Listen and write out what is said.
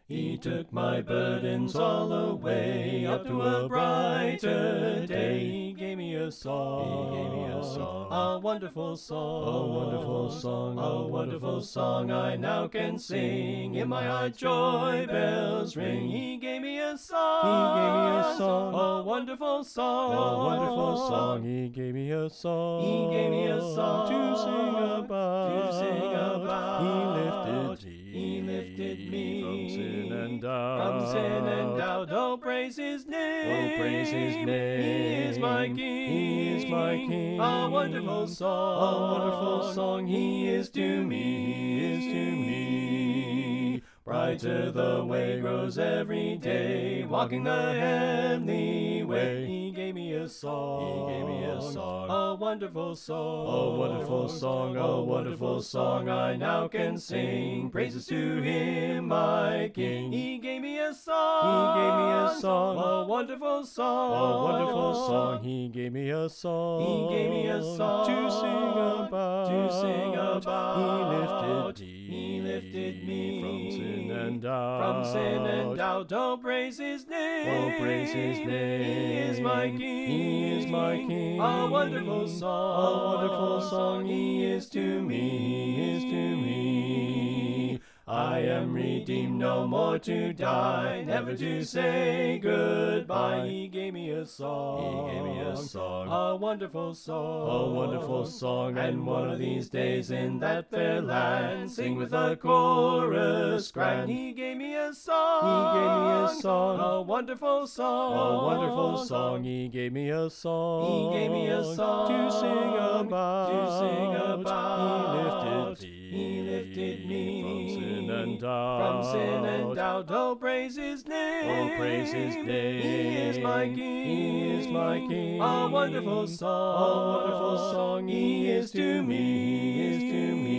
He took my burdens all away, up to a brighter day. He gave me a song, He gave me a song, a wonderful song, a wonderful song, a wonderful song I now can sing. In my heart joy bells ring. He gave me a song, He gave me a song, a wonderful song, a wonderful song. He gave me a song, He gave me a song to sing about. to sing about. He lifted me from sin and doubt. From sin and doubt, oh praise His name. Oh, praise His name. He is my King. He is my King. A wonderful song. A wonderful song. He is to me. He is to me. Brighter the way grows every day, walking the heavenly way. He gave me a song. He gave me a song. A wonderful song. A wonderful song. A wonderful song I now can sing. Praises to Him, my King. He gave me a song. He gave me a song. A wonderful song. A wonderful song. He gave me a song. He gave me a song to sing about. To sing about. He lifted me from sin and doubt. From sin and doubt, oh praise His name. Oh, praise His name. He is my King. He is my King. A wonderful song. A wonderful song. He is to me. He is to me. I am redeemed, no more to die, never to say goodbye. He gave me a song. He gave me a song. A wonderful song. A wonderful song. And one of these days in that fair land, sing with a chorus grand. He gave me a song. He gave me a song. A wonderful song. A wonderful song. He gave me a song. He gave me a song to sing about. To sing about. He lifted me from sin and doubt. From sin and doubt, oh praise His name. Oh, praise His name. He is my King. He is my King. A wonderful song. A wonderful song. He is to me. He is to me.